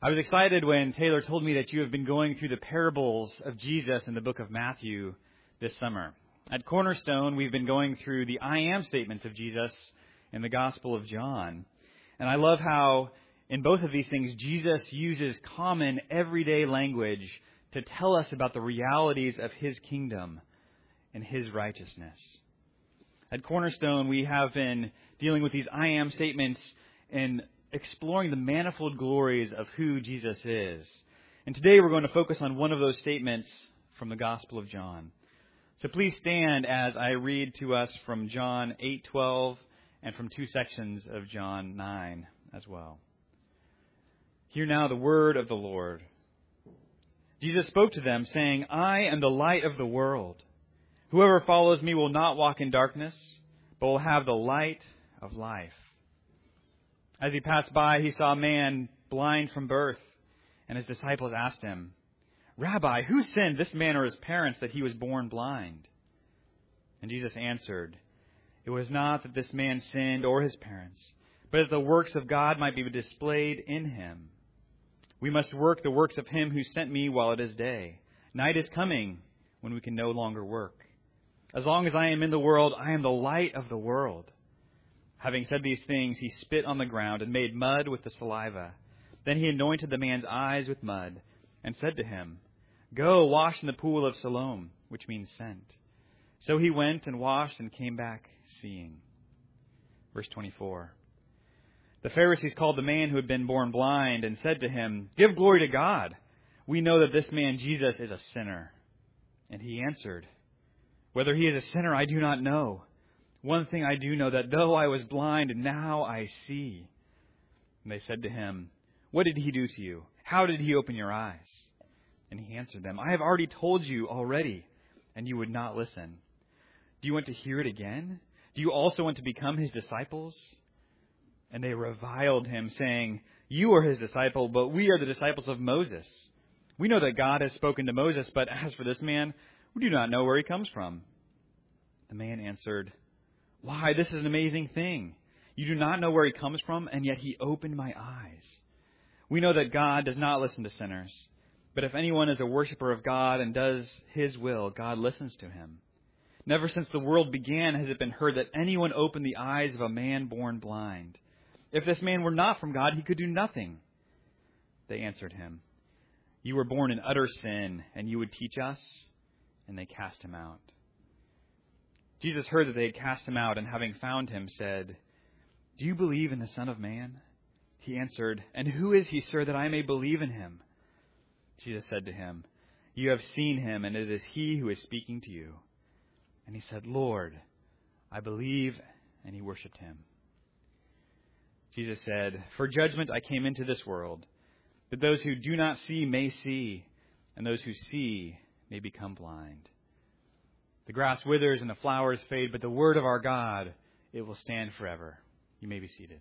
I was excited when Taylor told me that you have been going through the parables of Jesus in the book of Matthew this summer. At Cornerstone, we've been going through the I am statements of Jesus in the Gospel of John. And I love how in both of these things, Jesus uses common, everyday language to tell us about the realities of His kingdom and His righteousness. At Cornerstone, we have been dealing with these I am statements and exploring the manifold glories of who Jesus is. And today we're going to focus on one of those statements from the Gospel of John. So please stand as I read to us from John 8:12 and from two sections of John 9 as well. Hear now the word of the Lord. Jesus spoke to them, saying, I am the light of the world. Whoever follows me will not walk in darkness, but will have the light of life. As he passed by, he saw a man blind from birth, and his disciples asked him, Rabbi, who sinned, this man or his parents, that he was born blind? And Jesus answered, It was not that this man sinned or his parents, but that the works of God might be displayed in him. We must work the works of him who sent me while it is day. Night is coming when we can no longer work. As long as I am in the world, I am the light of the world. Having said these things, he spit on the ground and made mud with the saliva. Then he anointed the man's eyes with mud and said to him, Go, wash in the pool of Siloam, which means sent. So he went and washed and came back seeing. Verse 24. The Pharisees called the man who had been born blind and said to him, Give glory to God. We know that this man Jesus is a sinner. And he answered, Whether he is a sinner, I do not know. One thing I do know, that though I was blind, now I see. And they said to him, What did he do to you? How did he open your eyes? And he answered them, I have already told you already, and you would not listen. Do you want to hear it again? Do you also want to become his disciples? And they reviled him, saying, You are his disciple, but we are the disciples of Moses. We know that God has spoken to Moses, but as for this man, we do not know where he comes from. The man answered, Why, this is an amazing thing. You do not know where he comes from, and yet he opened my eyes. We know that God does not listen to sinners, but if anyone is a worshiper of God and does his will, God listens to him. Never since the world began has it been heard that anyone opened the eyes of a man born blind. If this man were not from God, he could do nothing. They answered him, You were born in utter sin, and you would teach us? And they cast him out. Jesus heard that they had cast him out, and having found him, said, Do you believe in the Son of Man? He answered, And who is he, sir, that I may believe in him? Jesus said to him, You have seen him, and it is he who is speaking to you. And he said, Lord, I believe, and he worshipped him. Jesus said, For judgment I came into this world, that those who do not see may see, and those who see may become blind. The grass withers and the flowers fade, but the word of our God, it will stand forever. You may be seated.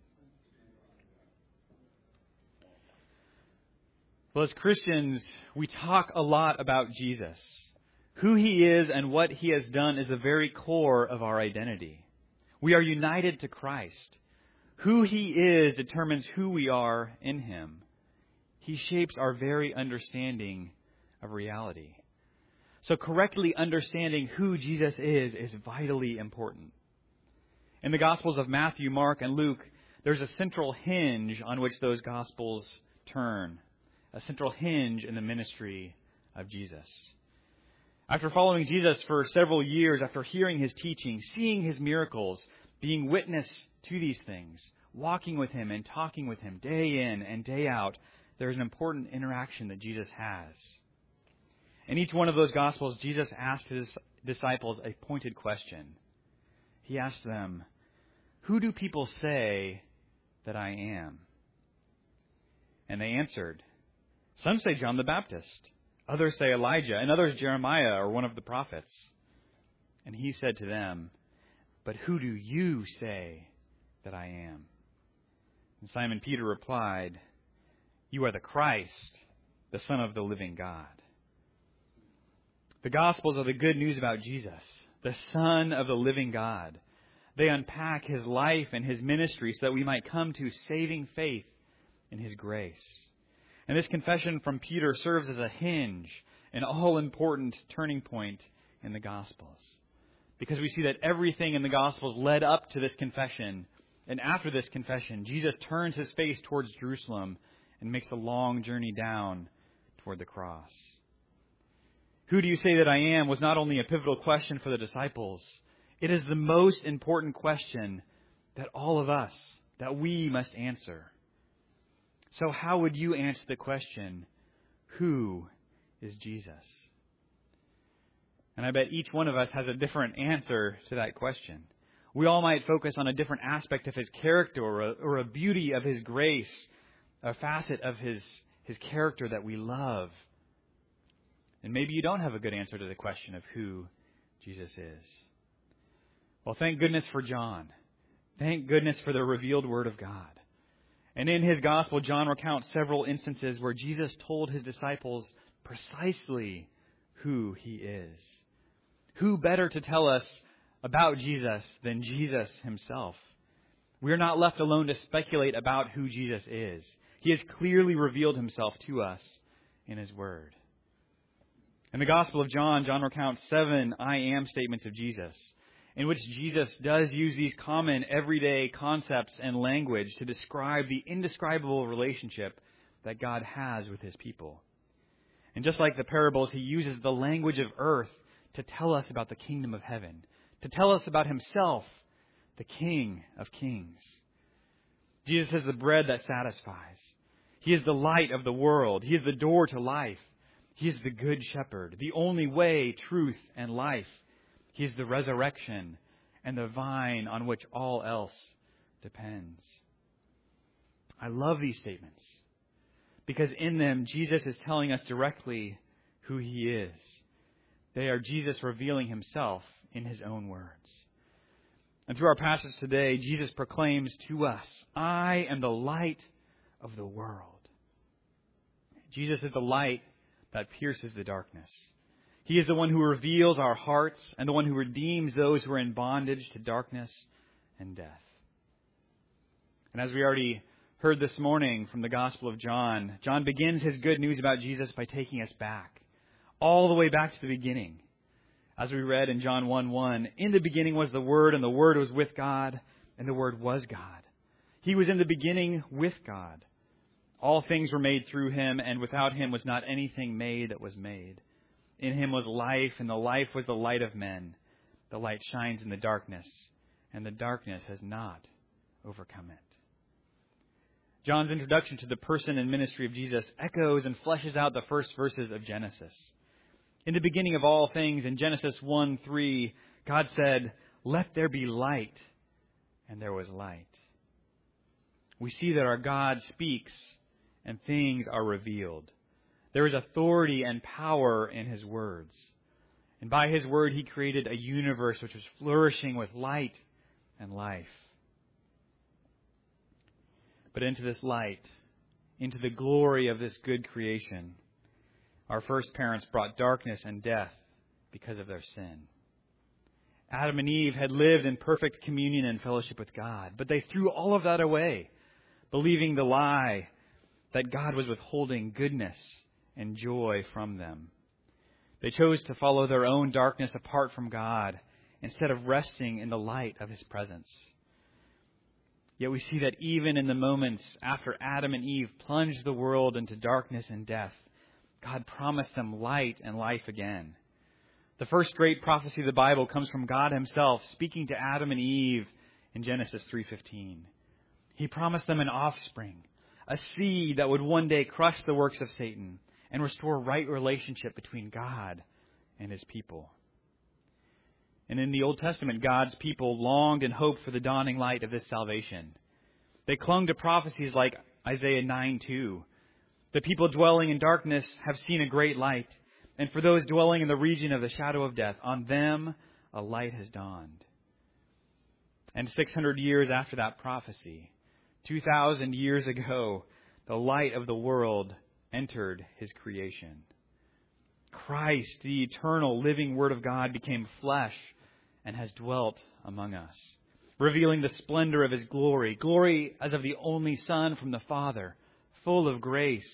Well, as Christians, we talk a lot about Jesus. Who he is and what he has done is the very core of our identity. We are united to Christ. Who he is determines who we are in him. He shapes our very understanding of reality. So correctly understanding who Jesus is vitally important. In the Gospels of Matthew, Mark, and Luke, there's a central hinge on which those Gospels turn. A central hinge in the ministry of Jesus. After following Jesus for several years, after hearing his teaching, seeing his miracles, being witness to these things, walking with him and talking with him day in and day out, there's an important interaction that Jesus has. In each one of those Gospels, Jesus asked his disciples a pointed question. He asked them, Who do people say that I am? And they answered, Some say John the Baptist, others say Elijah, and others Jeremiah or one of the prophets. And he said to them, But who do you say that I am? And Simon Peter replied, You are the Christ, the Son of the living God. The Gospels are the good news about Jesus, the Son of the living God. They unpack his life and his ministry so that we might come to saving faith in his grace. And this confession from Peter serves as a hinge, an all-important turning point in the Gospels. Because we see that everything in the Gospels led up to this confession. And after this confession, Jesus turns his face towards Jerusalem and makes a long journey down toward the cross. Who do you say that I am was not only a pivotal question for the disciples. It is the most important question that all of us, that we must answer. So how would you answer the question, who is Jesus? And I bet each one of us has a different answer to that question. We all might focus on a different aspect of his character or a beauty of his grace, a facet of his character that we love. And maybe you don't have a good answer to the question of who Jesus is. Well, thank goodness for John. Thank goodness for the revealed Word of God. And in his Gospel, John recounts several instances where Jesus told his disciples precisely who he is. Who better to tell us about Jesus than Jesus himself? We are not left alone to speculate about who Jesus is. He has clearly revealed himself to us in his Word. In the Gospel of John, John recounts 7 I am statements of Jesus, in which Jesus does use these common everyday concepts and language to describe the indescribable relationship that God has with his people. And just like the parables, he uses the language of earth to tell us about the kingdom of heaven, to tell us about himself, the King of Kings. Jesus is the bread that satisfies. He is the light of the world. He is the door to life. He is the good shepherd, the only way, truth, and life. He is the resurrection and the vine on which all else depends. I love these statements because in them, Jesus is telling us directly who he is. They are Jesus revealing himself in his own words. And through our passage today, Jesus proclaims to us, I am the light of the world. Jesus is the light that pierces the darkness. He is the one who reveals our hearts and the one who redeems those who are in bondage to darkness and death. And as we already heard this morning from the Gospel of John, John begins his good news about Jesus by taking us back, all the way back to the beginning. As we read in John 1:1, in the beginning was the Word, and the Word was with God, and the Word was God. He was in the beginning with God. All things were made through him, and without him was not anything made that was made. In him was life, and the life was the light of men. The light shines in the darkness, and the darkness has not overcome it. John's introduction to the person and ministry of Jesus echoes and fleshes out the first verses of Genesis. In the beginning of all things, in Genesis 1:3, God said, "Let there be light," and there was light. We see that our God speaks and things are revealed. There is authority and power in his words. And by his word, he created a universe which was flourishing with light and life. But into this light, into the glory of this good creation, our first parents brought darkness and death because of their sin. Adam and Eve had lived in perfect communion and fellowship with God, but they threw all of that away, believing the lie that God was withholding goodness and joy from them. They chose to follow their own darkness apart from God instead of resting in the light of his presence. Yet we see that even in the moments after Adam and Eve plunged the world into darkness and death, God promised them light and life again. The first great prophecy of the Bible comes from God himself, speaking to Adam and Eve in Genesis 3:15. He promised them an offspring, a seed that would one day crush the works of Satan and restore right relationship between God and his people. And in the Old Testament, God's people longed and hoped for the dawning light of this salvation. They clung to prophecies like Isaiah 9:2. The people dwelling in darkness have seen a great light, and for those dwelling in the region of the shadow of death, on them a light has dawned. And 600 years after that prophecy, 2,000 years ago, the light of the world entered his creation. Christ, the eternal living Word of God, became flesh and has dwelt among us, revealing the splendor of his glory, glory as of the only Son from the Father, full of grace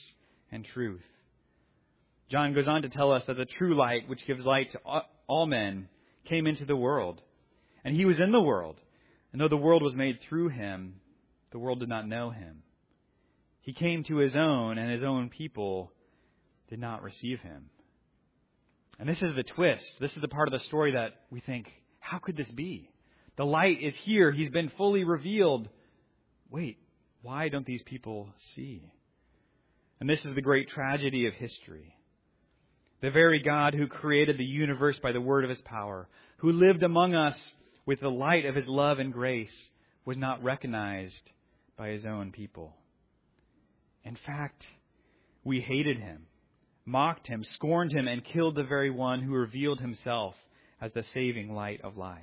and truth. John goes on to tell us that the true light, which gives light to all men, came into the world. And he was in the world. And though the world was made through him, the world did not know him. He came to his own, and his own people did not receive him. And this is the twist. This is the part of the story that we think, how could this be? The light is here. He's been fully revealed. Wait, why don't these people see? And this is the great tragedy of history. The very God who created the universe by the word of his power, who lived among us with the light of his love and grace, was not recognized by his own people. In fact, we hated him, mocked him, scorned him, and killed the very one who revealed himself as the saving light of life.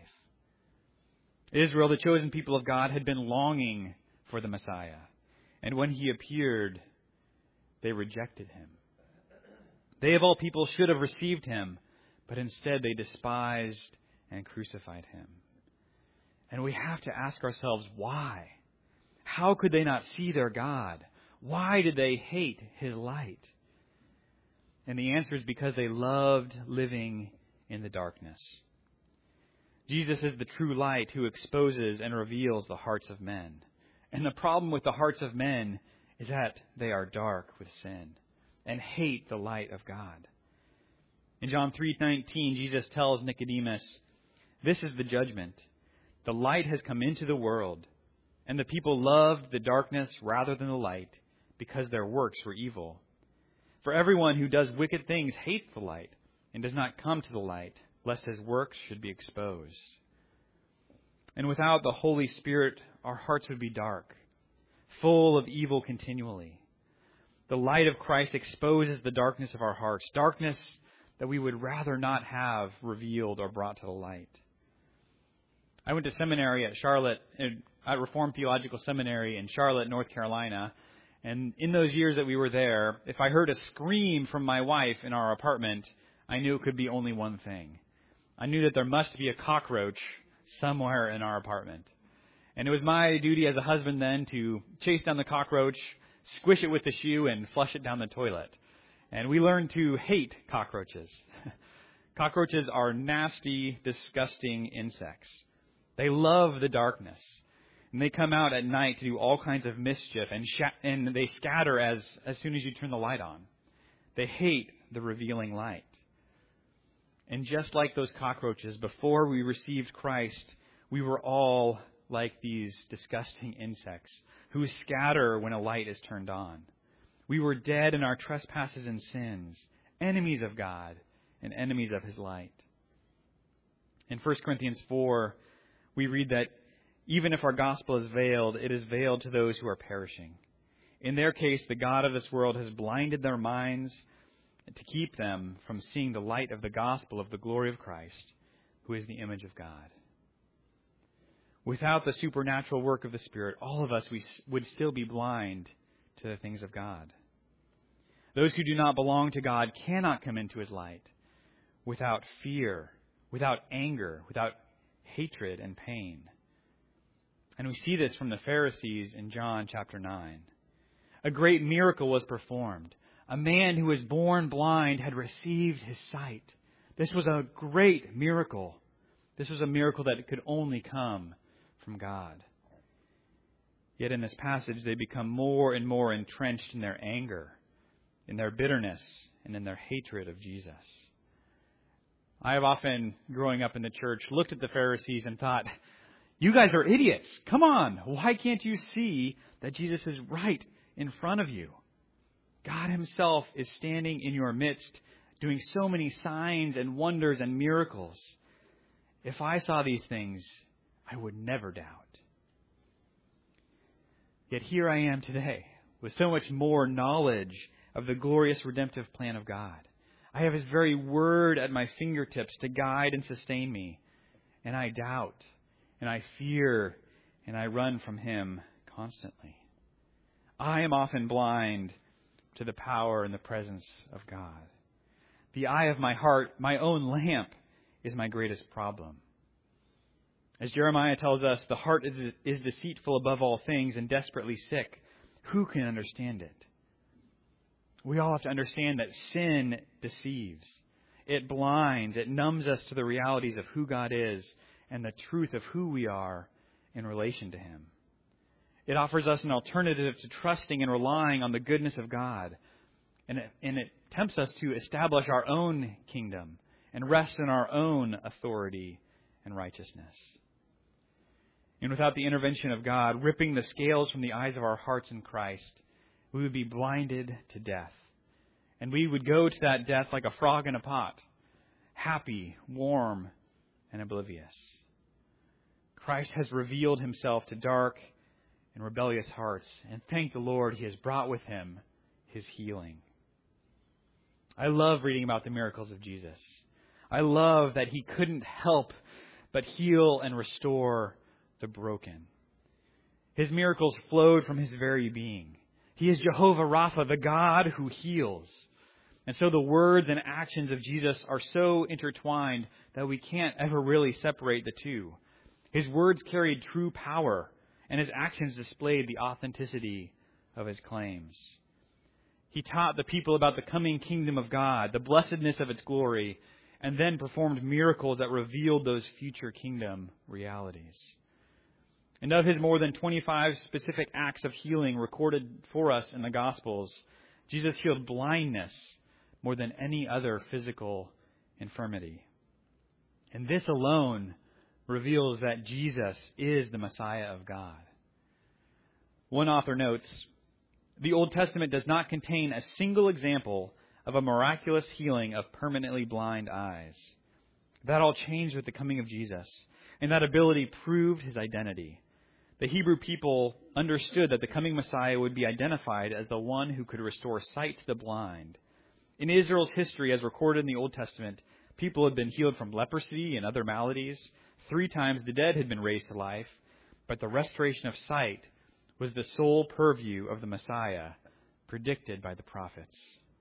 Israel, the chosen people of God, had been longing for the Messiah. And when he appeared, they rejected him. They of all people should have received him, but instead they despised and crucified him. And we have to ask ourselves, why? How could they not see their God? Why did they hate his light? And the answer is because they loved living in the darkness. Jesus is the true light who exposes and reveals the hearts of men. And the problem with the hearts of men is that they are dark with sin and hate the light of God. In John 3:19, Jesus tells Nicodemus, "This is the judgment. The light has come into the world, and the people loved the darkness rather than the light, because their works were evil. For everyone who does wicked things hates the light and does not come to the light, lest his works should be exposed." And without the Holy Spirit, our hearts would be dark, full of evil continually. The light of Christ exposes the darkness of our hearts, darkness that we would rather not have revealed or brought to the light. I went to seminary at Reformed Theological Seminary in Charlotte, North Carolina. And in those years that we were there, if I heard a scream from my wife in our apartment, I knew it could be only one thing. I knew that there must be a cockroach somewhere in our apartment. And it was my duty as a husband then to chase down the cockroach, squish it with the shoe, and flush it down the toilet. And we learned to hate cockroaches. Cockroaches are nasty, disgusting insects. They love the darkness. And they come out at night to do all kinds of mischief, and they scatter as soon as you turn the light on. They hate the revealing light. And just like those cockroaches, before we received Christ, we were all like these disgusting insects who scatter when a light is turned on. We were dead in our trespasses and sins, enemies of God and enemies of his light. In 1 Corinthians 4, we read that even if our gospel is veiled, it is veiled to those who are perishing. In their case, the God of this world has blinded their minds to keep them from seeing the light of the gospel of the glory of Christ, who is the image of God. Without the supernatural work of the Spirit, all of us would still be blind to the things of God. Those who do not belong to God cannot come into his light without fear, without anger, without hatred and pain. And we see this from the Pharisees in John chapter 9. A great miracle was performed. A man who was born blind had received his sight. This was a great miracle. This was a miracle that could only come from God. Yet in this passage, they become more and more entrenched in their anger, in their bitterness, and in their hatred of Jesus. I have often, growing up in the church, looked at the Pharisees and thought, you guys are idiots. Come on. Why can't you see that Jesus is right in front of you? God himself is standing in your midst, doing so many signs and wonders and miracles. If I saw these things, I would never doubt. Yet here I am today with so much more knowledge of the glorious redemptive plan of God. I have his very word at my fingertips to guide and sustain me. And I doubt, and I fear, and I run from him constantly. I am often blind to the power and the presence of God. The eye of my heart, my own lamp, is my greatest problem. As Jeremiah tells us, the heart is deceitful above all things and desperately sick. Who can understand it? we all have to understand that sin deceives. It blinds, it numbs us to the realities of who God is and the truth of who we are in relation to Him. It offers us an alternative to trusting and relying on the goodness of God. And it tempts us to establish our own kingdom and rest in our own authority and righteousness. And without the intervention of God, ripping the scales from the eyes of our hearts in Christ, we would be blinded to death. And we would go to that death like a frog in a pot, happy, warm, and oblivious. Christ has revealed Himself to dark and rebellious hearts, and thank the Lord He has brought with Him His healing. I love reading about the miracles of Jesus. I love that He couldn't help but heal and restore the broken. His miracles flowed from His very being. He is Jehovah Rapha, the God who heals. And so the words and actions of Jesus are so intertwined that we can't ever really separate the two. His words carried true power, and His actions displayed the authenticity of His claims. He taught the people about the coming kingdom of God, the blessedness of its glory, and then performed miracles that revealed those future kingdom realities. And of His more than 25 specific acts of healing recorded for us in the Gospels, Jesus healed blindness more than any other physical infirmity. And this alone reveals that Jesus is the Messiah of God. One author notes, the Old Testament does not contain a single example of a miraculous healing of permanently blind eyes. That all changed with the coming of Jesus, and that ability proved His identity. The Hebrew people understood that the coming Messiah would be identified as the one who could restore sight to the blind. In Israel's history, as recorded in the Old Testament, people had been healed from leprosy and other maladies. 3 times the dead had been raised to life, but the restoration of sight was the sole purview of the Messiah, predicted by the prophets.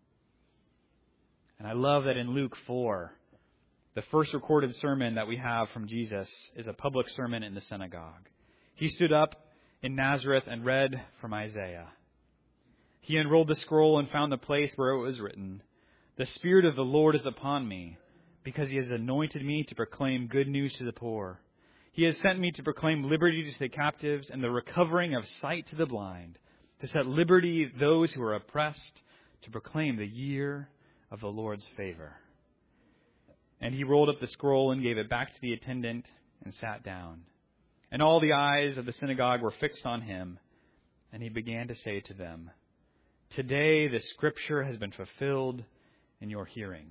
And I love that in Luke 4, the first recorded sermon that we have from Jesus is a public sermon in the synagogue. He stood up in Nazareth and read from Isaiah. He unrolled the scroll and found the place where it was written, "The Spirit of the Lord is upon me, because He has anointed me to proclaim good news to the poor. He has sent me to proclaim liberty to the captives and the recovering of sight to the blind, to set liberty those who are oppressed, to proclaim the year of the Lord's favor." And he rolled up the scroll and gave it back to the attendant and sat down. And all the eyes of the synagogue were fixed on him, and he began to say to them, "Today the Scripture has been fulfilled in your hearing."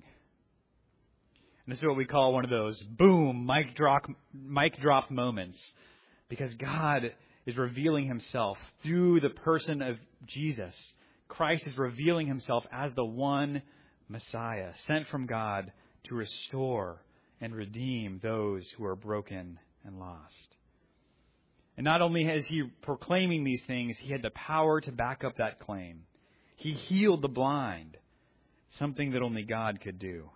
And this is what we call one of those boom, mic drop moments, because God is revealing Himself through the person of Jesus. Christ is revealing Himself as the one Messiah, sent from God to restore and redeem those who are broken and lost. And not only is He proclaiming these things, He had the power to back up that claim. He healed the blind, something that only God could do.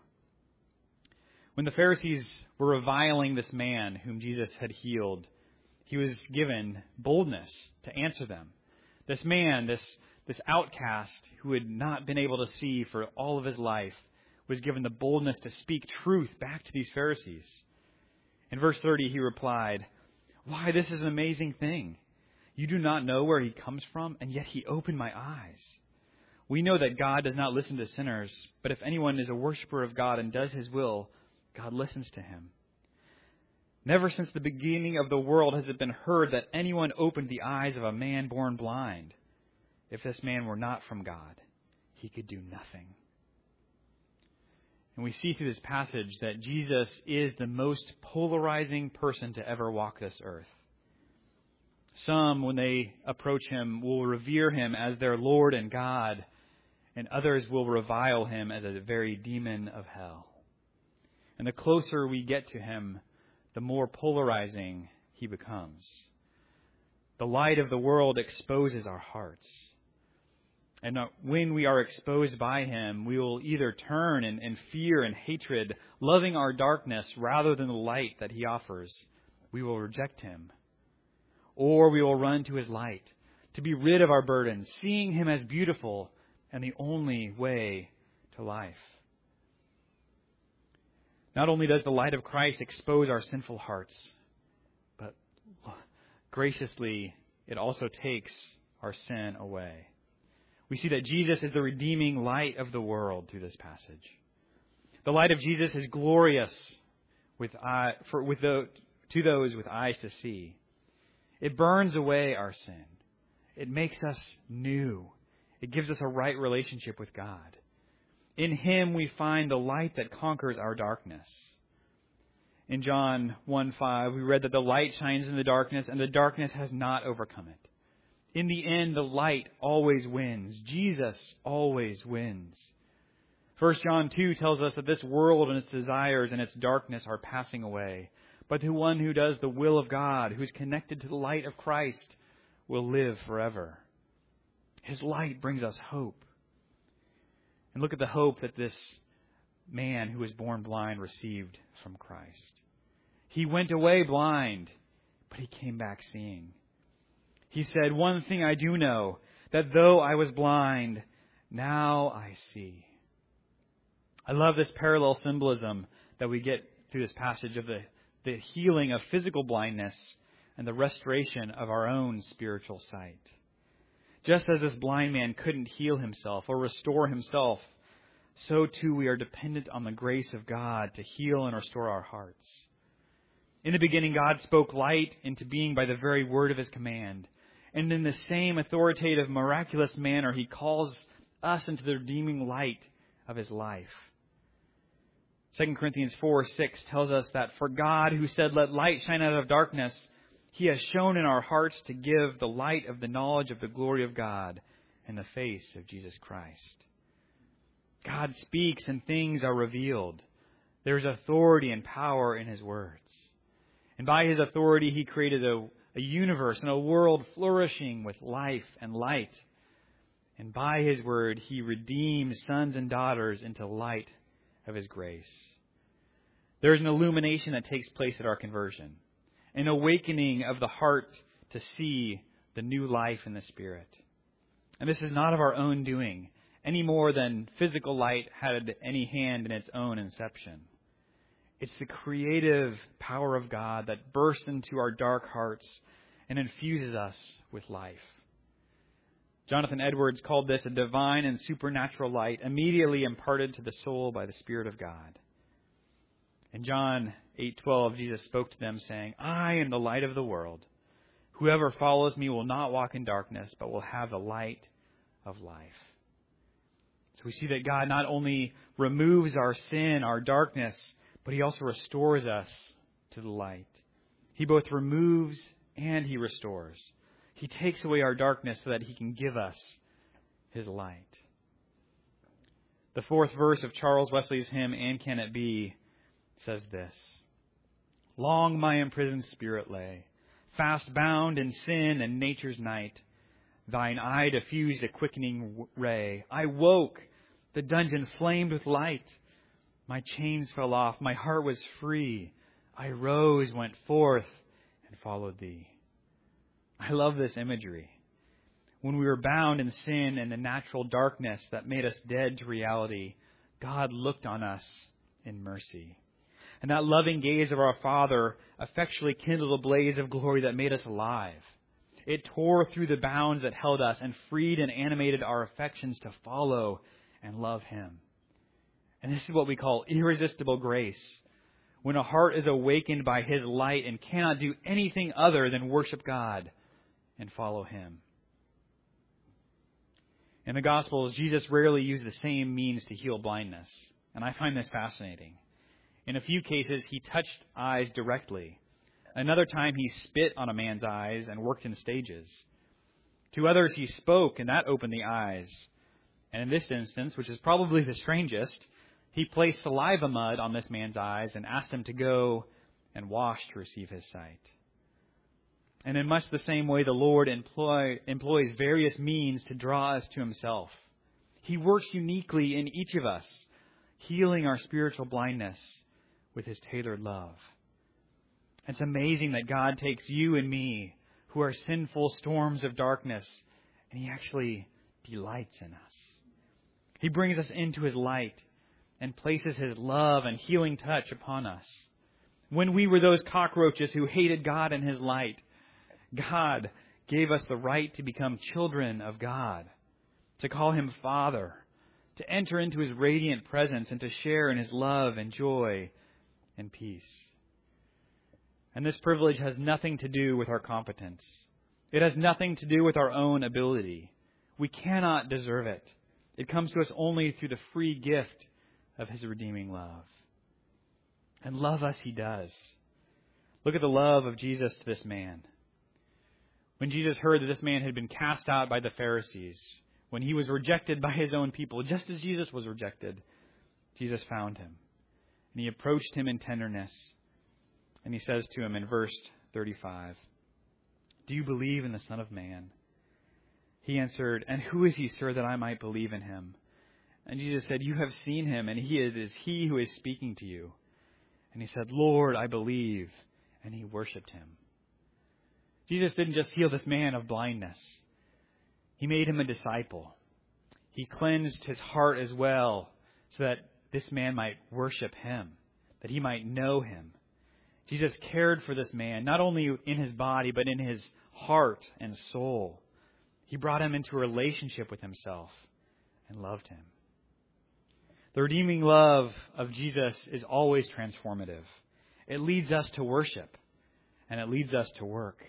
When the Pharisees were reviling this man whom Jesus had healed, He was given boldness to answer them. This man, this outcast who had not been able to see for all of his life, was given the boldness to speak truth back to these Pharisees. In verse 30, he replied, "Why, this is an amazing thing. You do not know where He comes from, and yet He opened my eyes. We know that God does not listen to sinners, but if anyone is a worshiper of God and does His will, God listens to him. Never since the beginning of the world has it been heard that anyone opened the eyes of a man born blind. If this man were not from God, he could do nothing." And we see through this passage that Jesus is the most polarizing person to ever walk this earth. Some, when they approach Him, will revere Him as their Lord and God, and others will revile Him as a very demon of hell. And the closer we get to Him, the more polarizing He becomes. The light of the world exposes our hearts. And when we are exposed by Him, we will either turn in fear and hatred, loving our darkness rather than the light that He offers. We will reject Him. Or we will run to His light, to be rid of our burdens, seeing Him as beautiful and the only way to life. Not only does the light of Christ expose our sinful hearts, but graciously it also takes our sin away. We see that Jesus is the redeeming light of the world through this passage. The light of Jesus is glorious to those with eyes to see. It burns away our sin. It makes us new. It gives us a right relationship with God. In Him we find the light that conquers our darkness. In John 1:5, we read that the light shines in the darkness, and the darkness has not overcome it. In the end, the light always wins. Jesus always wins. 1 John 2 tells us that this world and its desires and its darkness are passing away. But the one who does the will of God, who is connected to the light of Christ, will live forever. His light brings us hope. And look at the hope that this man who was born blind received from Christ. He went away blind, but he came back seeing. He said, "One thing I do know, that though I was blind, now I see." I love this parallel symbolism that we get through this passage of the healing of physical blindness and the restoration of our own spiritual sight. Just as this blind man couldn't heal himself or restore himself, so too we are dependent on the grace of God to heal and restore our hearts. In the beginning, God spoke light into being by the very word of His command. And in the same authoritative, miraculous manner, He calls us into the redeeming light of His life. 2 Corinthians 4:6 tells us that for God, who said, "Let light shine out of darkness," He has shown in our hearts to give the light of the knowledge of the glory of God in the face of Jesus Christ. God speaks and things are revealed. There's authority and power in His words. And by His authority, He created a universe and a world flourishing with life and light. And by His word, He redeems sons and daughters into light of His grace. There is an illumination that takes place at our conversion, an awakening of the heart to see the new life in the Spirit. And this is not of our own doing, any more than physical light had any hand in its own inception. It's the creative power of God that bursts into our dark hearts and infuses us with life. Jonathan Edwards called this a divine and supernatural light immediately imparted to the soul by the Spirit of God. In John 8:12, Jesus spoke to them, saying, "I am the light of the world. Whoever follows me will not walk in darkness, but will have the light of life." So we see that God not only removes our sin, our darkness, but He also restores us to the light. He both removes and He restores. He takes away our darkness so that He can give us His light. The fourth verse of Charles Wesley's hymn, "And Can It Be?" says this: "Long my imprisoned spirit lay, fast bound in sin and nature's night. Thine eye diffused a quickening ray. I woke, the dungeon flamed with light. My chains fell off, my heart was free. I rose, went forth, and followed Thee." I love this imagery. When we were bound in sin and the natural darkness that made us dead to reality, God looked on us in mercy. And that loving gaze of our Father effectually kindled a blaze of glory that made us alive. It tore through the bounds that held us and freed and animated our affections to follow and love Him. And this is what we call irresistible grace, when a heart is awakened by His light and cannot do anything other than worship God and follow Him. In the Gospels, Jesus rarely used the same means to heal blindness, and I find this fascinating. In a few cases, He touched eyes directly. Another time, He spit on a man's eyes and worked in stages. To others, He spoke, and that opened the eyes. And in this instance, which is probably the strangest, He placed saliva mud on this man's eyes and asked him to go and wash to receive his sight. And in much the same way, the Lord employs various means to draw us to Himself. He works uniquely in each of us, healing our spiritual blindness with His tailored love. It's amazing that God takes you and me, who are sinful storms of darkness, and He actually delights in us. He brings us into His light and places His love and healing touch upon us. When we were those cockroaches who hated God and His light, God gave us the right to become children of God, to call Him Father, to enter into His radiant presence and to share in His love and joy and peace. And this privilege has nothing to do with our competence. It has nothing to do with our own ability. We cannot deserve it. It comes to us only through the free gift of His redeeming love. And love us He does. Look at the love of Jesus to this man. When Jesus heard that this man had been cast out by the Pharisees, when he was rejected by his own people, just as Jesus was rejected, Jesus found him. And He approached him in tenderness. And He says to him in verse 35, "Do you believe in the Son of Man?" He answered, "And who is He, sir, that I might believe in Him?" And Jesus said, "You have seen Him, and it is He who is speaking to you." And he said, "Lord, I believe." And he worshipped Him. Jesus didn't just heal this man of blindness. He made him a disciple. He cleansed his heart as well so that this man might worship Him, that he might know Him. Jesus cared for this man, not only in his body, but in his heart and soul. He brought him into a relationship with Himself and loved him. The redeeming love of Jesus is always transformative. It leads us to worship, and it leads us to work.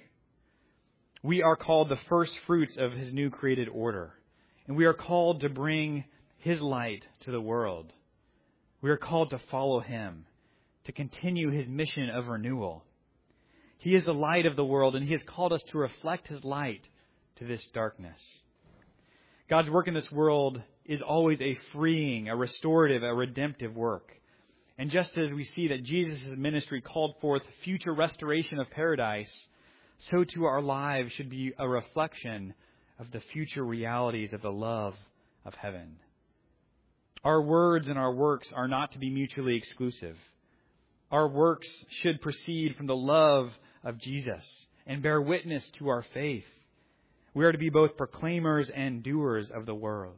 We are called the first fruits of His new created order, and we are called to bring His light to the world. We are called to follow Him, to continue His mission of renewal. He is the light of the world, and He has called us to reflect His light to this darkness. God's work in this world is always a freeing, a restorative, a redemptive work. And just as we see that Jesus' ministry called forth future restoration of paradise, so too our lives should be a reflection of the future realities of the love of heaven. Our words and our works are not to be mutually exclusive. Our works should proceed from the love of Jesus and bear witness to our faith. We are to be both proclaimers and doers of the word.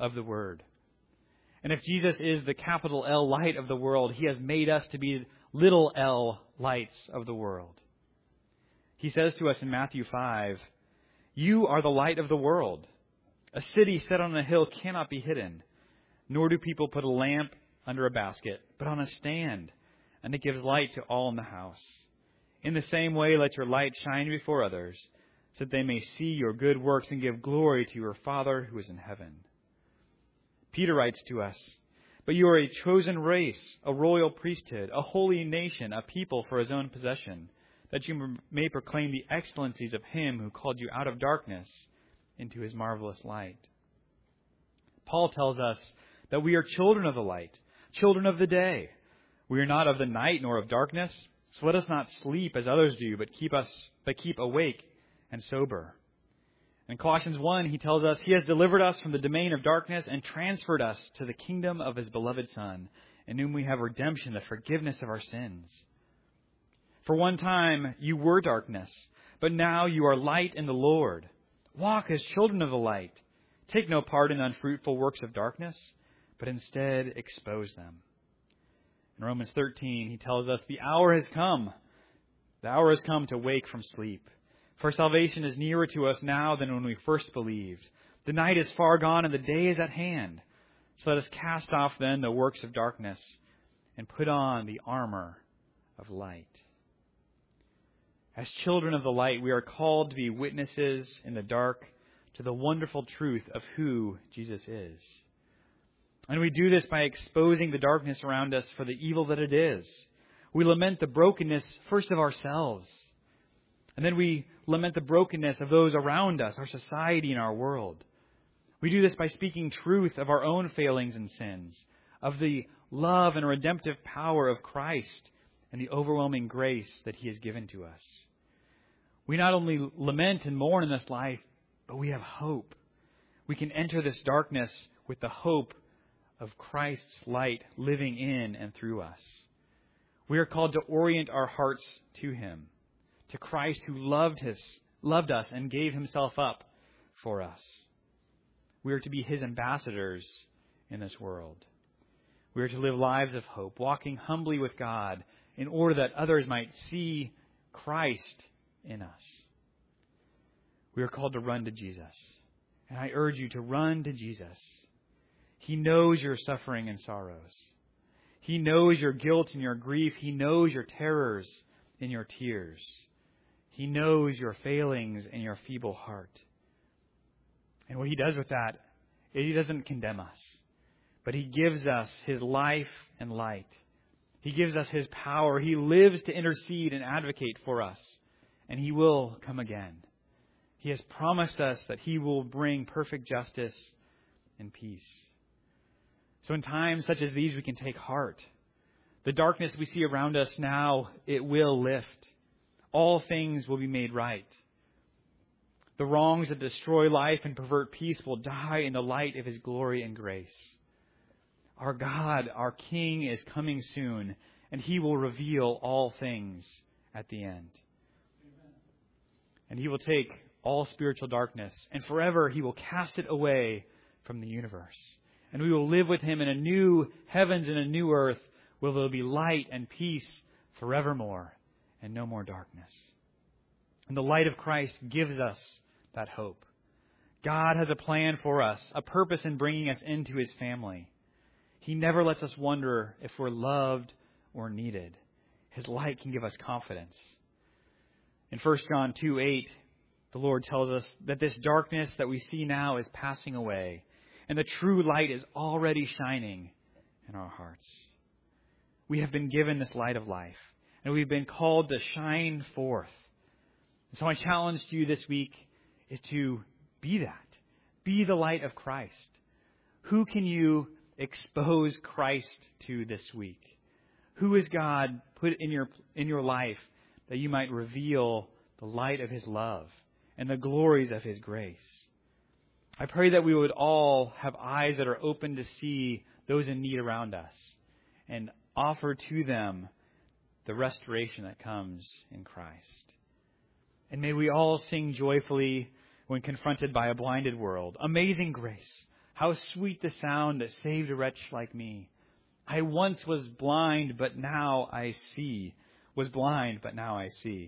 And if Jesus is the capital L light of the world, He has made us to be little L lights of the world. He says to us in Matthew 5, "You are the light of the world. A city set on a hill cannot be hidden, nor do people put a lamp under a basket, but on a stand, and it gives light to all in the house. In the same way, let your light shine before others, so that they may see your good works and give glory to your Father who is in heaven." Peter writes to us, "But you are a chosen race, a royal priesthood, a holy nation, a people for His own possession, that you may proclaim the excellencies of Him who called you out of darkness into His marvelous light." Paul tells us that we are children of the light, children of the day. We are not of the night nor of darkness, so let us not sleep as others do, but keep awake and sober. In Colossians 1, he tells us, "He has delivered us from the domain of darkness and transferred us to the kingdom of His beloved Son, in whom we have redemption, the forgiveness of our sins. For one time you were darkness, but now you are light in the Lord. Walk as children of the light. Take no part in unfruitful works of darkness, but instead expose them." In Romans 13, he tells us, "The hour has come. The hour has come to wake from sleep. For salvation is nearer to us now than when we first believed. The night is far gone and the day is at hand. So let us cast off then the works of darkness and put on the armor of light." As children of the light, we are called to be witnesses in the dark to the wonderful truth of who Jesus is. And we do this by exposing the darkness around us for the evil that it is. We lament the brokenness first of ourselves. And then we lament the brokenness of those around us, our society and our world. We do this by speaking truth of our own failings and sins, of the love and redemptive power of Christ and the overwhelming grace that He has given to us. We not only lament and mourn in this life, but we have hope. We can enter this darkness with the hope of Christ's light living in and through us. We are called to orient our hearts to Him, to Christ who loved us and gave Himself up for us. We are to be His ambassadors in this world. We are to live lives of hope, walking humbly with God in order that others might see Christ in us. We are called to run to Jesus. And I urge you to run to Jesus. He knows your suffering and sorrows. He knows your guilt and your grief. He knows your terrors and your tears. He knows your failings and your feeble heart. And what He does with that is He doesn't condemn us, but He gives us His life and light. He gives us His power. He lives to intercede and advocate for us, and He will come again. He has promised us that He will bring perfect justice and peace. So in times such as these, we can take heart. The darkness we see around us now, it will lift. All things will be made right. The wrongs that destroy life and pervert peace will die in the light of His glory and grace. Our God, our King, is coming soon, and He will reveal all things at the end. Amen. And He will take all spiritual darkness, and forever He will cast it away from the universe. And we will live with Him in a new heavens and a new earth, where there will be light and peace forevermore, and no more darkness. And the light of Christ gives us that hope. God has a plan for us, a purpose in bringing us into His family. He never lets us wonder if we're loved or needed. His light can give us confidence. In 1 John 2:8, the Lord tells us that this darkness that we see now is passing away, and the true light is already shining in our hearts. We have been given this light of life, and we've been called to shine forth. And so my challenge to you this week is to be that. Be the light of Christ. Who can you expose Christ to this week? Who has God put in your life that you might reveal the light of His love and the glories of His grace? I pray that we would all have eyes that are open to see those in need around us and offer to them the restoration that comes in Christ. And may we all sing joyfully when confronted by a blinded world. Amazing grace, how sweet the sound that saved a wretch like me. I once was blind, but now I see. Was blind, but now I see.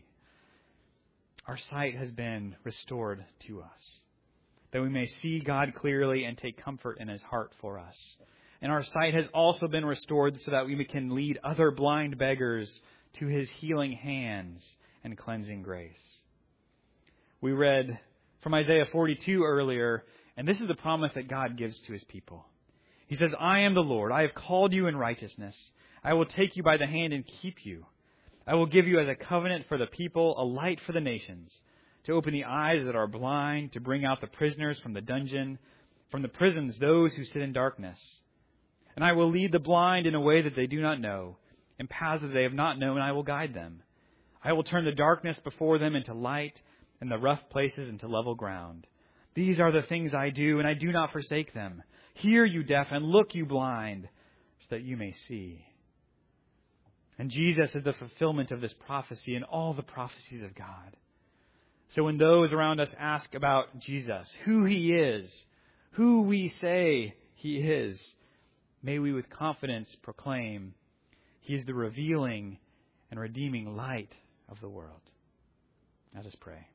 Our sight has been restored to us, that we may see God clearly and take comfort in His heart for us. And our sight has also been restored so that we can lead other blind beggars to His healing hands and cleansing grace. We read from Isaiah 42 earlier, and this is the promise that God gives to His people. He says, I am the Lord. I have called you in righteousness. I will take you by the hand and keep you. I will give you as a covenant for the people, a light for the nations, to open the eyes that are blind, to bring out the prisoners from the dungeon, from the prisons those who sit in darkness. And I will lead the blind in a way that they do not know, in paths that they have not known I will guide them. I will turn the darkness before them into light, and the rough places into level ground. These are the things I do, and I do not forsake them. Hear, you deaf, and look, you blind, so that you may see. And Jesus is the fulfillment of this prophecy and all the prophecies of God. So when those around us ask about Jesus, who He is, who we say He is, may we with confidence proclaim, He is the revealing and redeeming light of the world. Let us pray.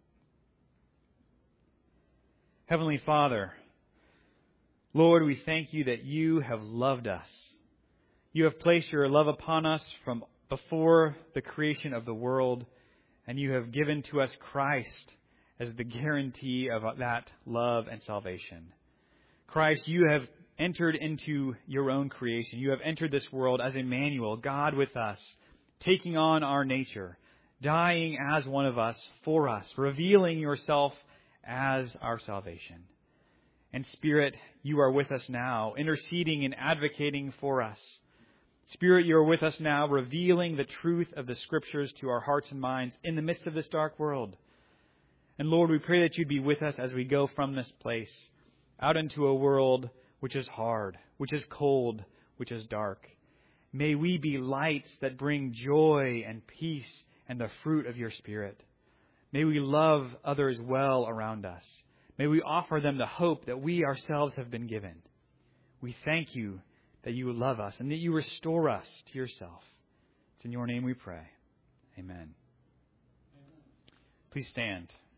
Heavenly Father, Lord, we thank You that You have loved us. You have placed Your love upon us from before the creation of the world, and You have given to us Christ as the guarantee of that love and salvation. Christ, You have entered into Your own creation. You have entered this world as Emmanuel, God with us, taking on our nature, dying as one of us for us, revealing Yourself as our salvation. And Spirit, You are with us now, interceding and advocating for us. Spirit, You are with us now, revealing the truth of the Scriptures to our hearts and minds in the midst of this dark world. And Lord, we pray that You'd be with us as we go from this place out into a world which is hard, which is cold, which is dark. May we be lights that bring joy and peace and the fruit of Your Spirit. May we love others well around us. May we offer them the hope that we ourselves have been given. We thank you that you love us and that you restore us to yourself. It's in your name we pray. Amen. Please stand.